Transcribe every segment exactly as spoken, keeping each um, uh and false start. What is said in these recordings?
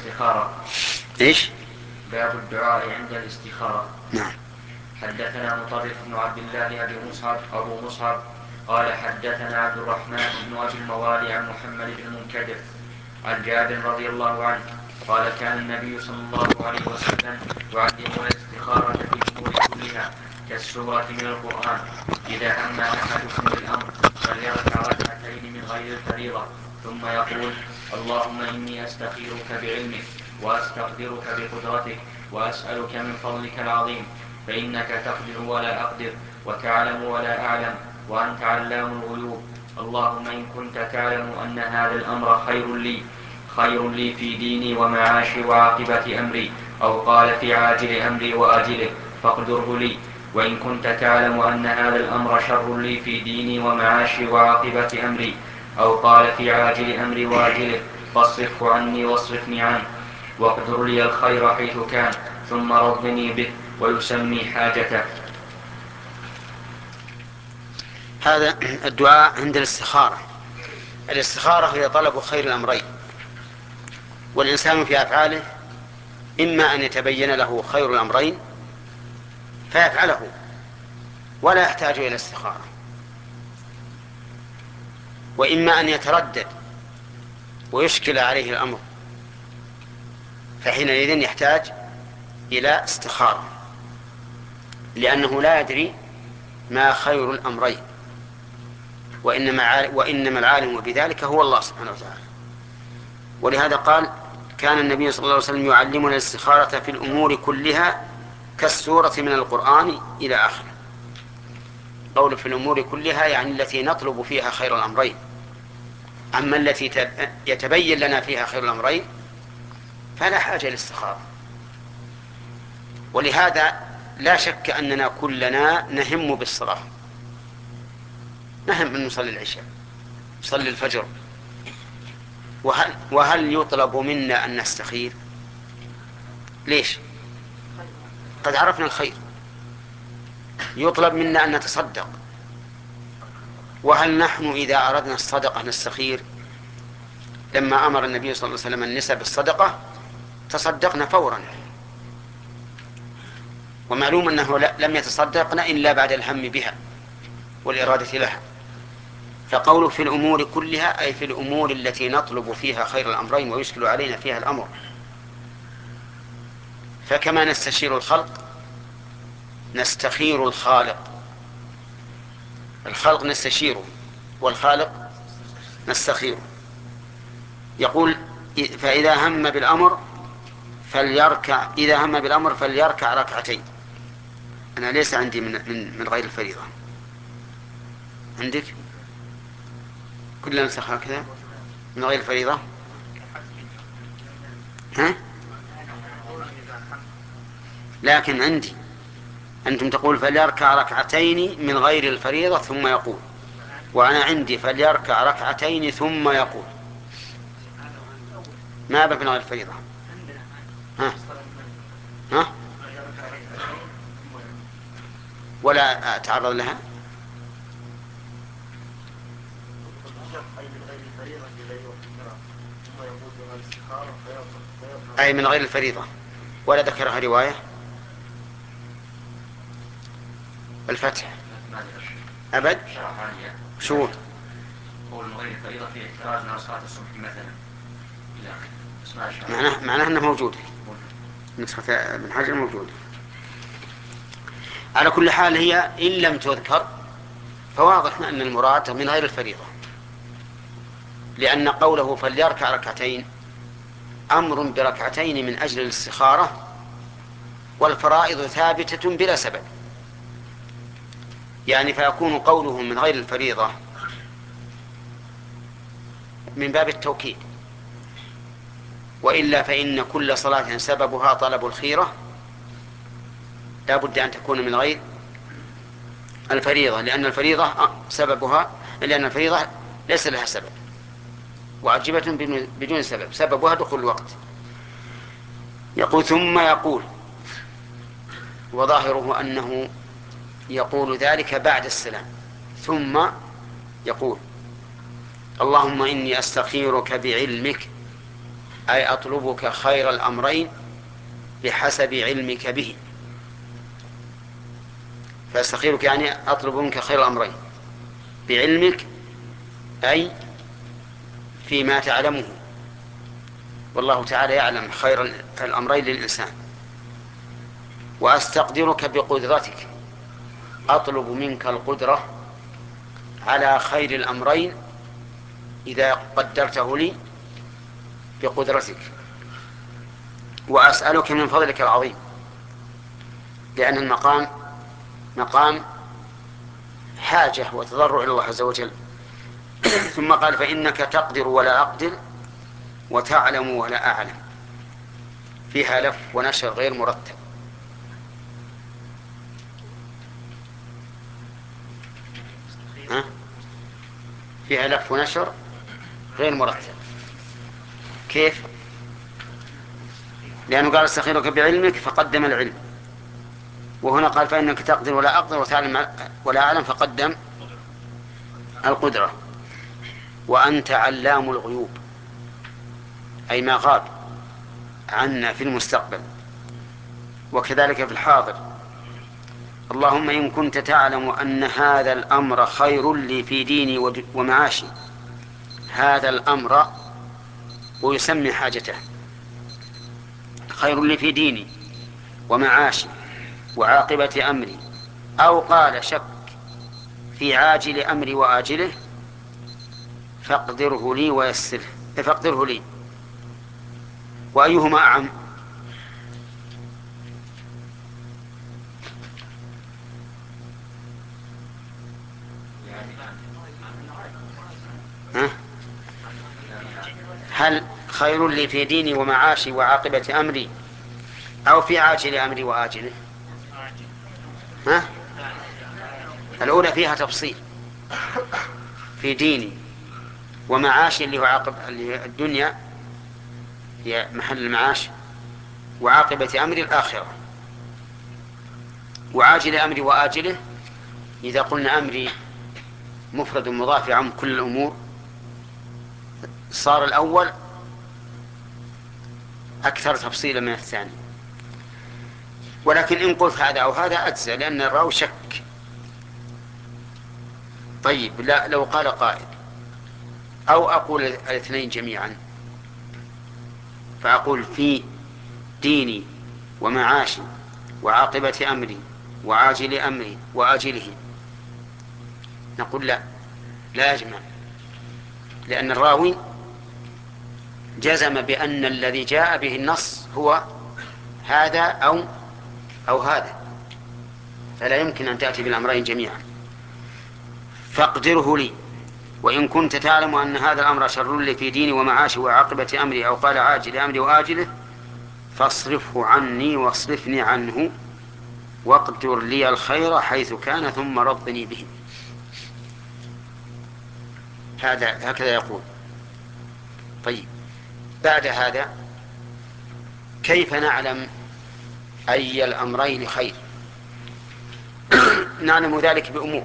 الاستخارة. إيش؟ باب الدعاء عند الاستخارة. نعم. حدثنا مطرف بن عبد الله أبي مصعب أبو مصعب قال حدثنا عبد الرحمن بن أبي الموالي عن محمد بن المنكدر عن جابر رضي الله عنه قال كان النبي صلى الله عليه وسلم يعلمنا الاستخارة في الأمور كلها كالسورة من القرآن. إذا هم أحدكم بالأمر فليركع ركعتين من غير الفريضة ثم يقول اللهم إني أستخيرك بعلمك وأستقدرك بقدرتك وأسألك من فضلك العظيم فإنك تقدر ولا أقدر وتعلم ولا أعلم وأنت علام الغيوب. اللهم إن كنت تعلم أن هذا الأمر خير لي خير لي في ديني ومعاشي وعاقبة أمري أو قال في عاجل أمري وآجله فاقدره لي. وإن كنت تعلم أن هذا الأمر شر لي في ديني ومعاشي وعاقبة أمري أو قال في عاجل أمري وآجله فاصرفه عني واصرفني عنه واقدر لي الخير حيث كان ثم رضني به ويسمي حاجته. هذا الدعاء عند الاستخارة. الاستخارة هي طلب خير الأمرين، والإنسان في أفعاله إما أن يتبين له خير الأمرين فيفعله ولا يحتاج إلى استخارة، وإما أن يتردد ويشكل عليه الأمر فحينئذ يحتاج إلى استخارة، لأنه لا يدري ما خير الأمرين، وإنما, وإنما العالم بذلك هو الله سبحانه وتعالى. ولهذا قال كان النبي صلى الله عليه وسلم يعلمنا الاستخارة في الأمور كلها كالسورة من القرآن إلى آخره. قول في الأمور كلها يعني التي نطلب فيها خير الأمرين، أما التي يتبين لنا فيها خير الأمرين فلا حاجة للاستخارة. ولهذا لا شك أننا كلنا نهم بالصلاة، نهم أن نصلي العشاء نصلي الفجر، وهل, وهل يطلب منا أن نستخير؟ ليش؟ قد عرفنا الخير. يطلب منا أن نتصدق، وهل نحن إذا أردنا الصدقة نستخير؟ لما أمر النبي صلى الله عليه وسلم النساء بالصدقة تصدقنا فورا، ومعلوم أنه لم يتصدقن إلا بعد الهم بها والإرادة لها. فقوله في الأمور كلها أي في الأمور التي نطلب فيها خير الأمرين ويشكل علينا فيها الأمر. فكما نستشير الخلق نستخير الخالق، الخلق نستشيره والخالق نستخيره. يقول فإذا هم بالأمر فليركع إذا هم بالأمر فليركع ركعتين. أنا ليس عندي من, من, من غير الفريضة، عندك؟ كلنا نسخ هكذا من غير الفريضة. ها؟ لكن عندي أنتم تقول فليركع ركعتين من غير الفريضة ثم يقول، وأنا عندي فليركع ركعتين ثم يقول. ما بك من غير الفريضة؟ ها؟ ها؟ ولا أتعرض لها؟ أي من غير الفريضة، ولا ذكرها رواية. الفتح أبد شو قول من غير فريضة في احتراز من صلاة الصبح مثلا معناه معناه أنه موجود، نسخة ابن حجر موجود. على كل حال هي إن لم تذكر فواضح أن المراد من غير الفريضة، لأن قوله فليركع ركعتين أمر بركعتين من أجل الاستخارة، والفرائض ثابتة بلا سبب، يعني فيكون قوله من غير الفريضة من باب التوكيد، وإلا فإن كل صلاة سببها طلب الخيرة لا بد أن تكون من غير الفريضة، لأن الفريضة سببها لأن الفريضة ليس لها سبب، واجبة بدون سبب، سببها دخول الوقت. يقول ثم يقول، وظاهره أنه يقول ذلك بعد السلام، ثم يقول اللهم إني أستخيرك بعلمك أي أطلبك خير الأمرين بحسب علمك به. فأستخيرك يعني أطلب منك خير الأمرين بعلمك، أي فيما تعلمه، والله تعالى يعلم خير الأمرين للإنسان. وأستقدرك بقدرتك، أطلب منك القدرة على خير الأمرين إذا قدرته لي بقدرتك. وأسألك من فضلك العظيم، لأن المقام مقام حاجة وتضرع إلى الله عز وجل. ثم قال فإنك تقدر ولا أقدر وتعلم ولا أعلم، فيها لف ونشر غير مرتب. ها؟ فيها لف ونشر غير مرتب. كيف؟ لأنه قال استخيرك بعلمك فقدم العلم، وهنا قال فإنك تقدر ولا أقدر وتعلم ولا أعلم فقدم القدرة. وأنت علام الغيوب، أي ما غاب عنا في المستقبل وكذلك في الحاضر. اللهم إن كنت تعلم أن هذا الأمر خير لي في ديني ومعاشي، هذا الأمر ويسمي حاجته، خير لي في ديني ومعاشي وعاقبة أمري، أو قال شك في عاجل أمري وآجله، فاقدره لي ويسره، فاقدره لي. وأيهما أعم؟ ها؟ هل خير لي في ديني ومعاشي وعاقبة أمري أو في عاجل أمري وآجله؟ ها؟ الأولى فيها تفصيل، في ديني ومعاشي اللي هو عاقب اللي هي الدنيا هي محل المعاش، وعاقبة أمري الآخرة. وعاجل أمري وآجله إذا قلنا أمري مفرد مضاف يعم كل الأمور صار الأول أكثر تفصيلا من الثاني. ولكن إن قلت هذا أو هذا أجزى، لأن الراوي شك. طيب لا، لو قال قائل أو أقول الاثنين جميعا، فأقول في ديني ومعاشي وعاقبة أمري وعاجل أمري وآجله، نقول لا، لا يجمع، لأن الراوي جزم بأن الذي جاء به النص هو هذا أو أو هذا، فلا يمكن أن تأتي بالأمرين جميعا. فاقدره لي، وإن كنت تعلم أن هذا الأمر شر لي في ديني ومعاشي وعاقبة أمري، أو قال عاجل أمري وآجله، فاصرفه عني واصرفني عنه، واقدر لي الخير حيث كان ثم رضني به. هذا هكذا يقول. طيب بعد هذا كيف نعلم أي الأمرين خير؟ نعلم ذلك بأمور.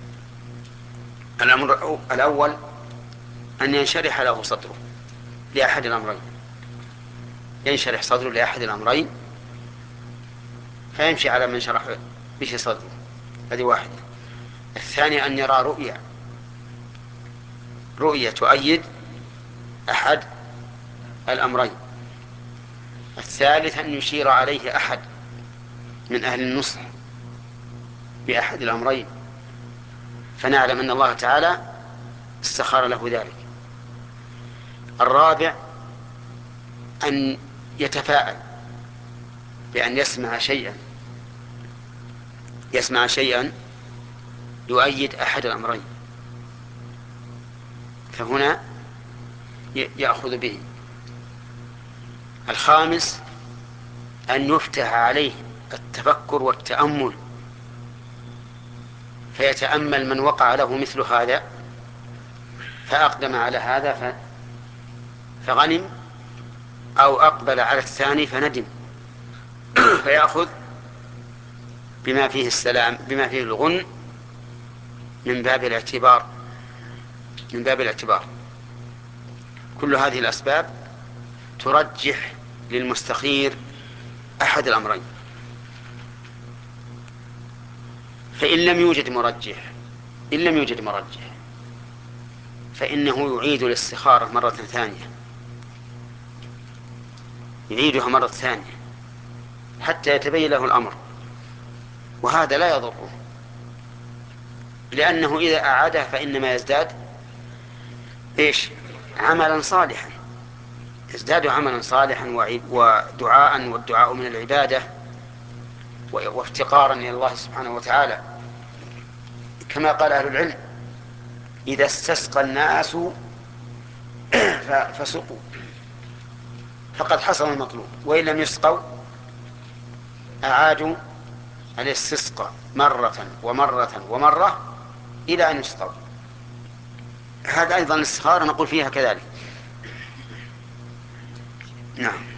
الأمر الأول أن ينشرح له صدره لأحد الأمرين، ينشرح صدره لأحد الأمرين فيمشي على من شرح به صدره، هذه واحدة. الثاني أن يرى رؤية رؤية تؤيد أحد الأمرين. الثالث أن يشير عليه أحد من أهل النصح بأحد الأمرين فنعلم أن الله تعالى استخار له ذلك. الرابع أن يتفاءل بأن يسمع شيئا يسمع شيئا يؤيد أحد الأمرين، فهنا يأخذ به. الخامس أن يفتح عليه التفكر والتأمل، فيتأمل من وقع له مثل هذا فأقدم على هذا فغنم، أو أقبل على الثاني فندم، فيأخذ بما فيه السلام بما فيه الغن من باب الاعتبار من باب الاعتبار كل هذه الأسباب ترجح للمستخير أحد الأمرين. فإن لم يوجد مرجح إن لم يوجد مرجح فإنه يعيد الاستخارة مرة ثانية، يعيدها مرة ثانية حتى يتبين له الأمر، وهذا لا يضره، لأنه إذا أعاده فإنما يزداد إيش؟ عملا صالحا، يزداد عملا صالحا ودعاء، والدعاء من العبادة وافتقارا إلى الله سبحانه وتعالى، كما قال أهل العلم: إذا استسقى الناس فسقوا فقد حصل المطلوب، وإن لم يسقوا أعادوا الاستسقاء مرة ومرة ومرة إلى أن يسقوا. هذا أيضا الاستخارة نقول فيها كذلك. نعم.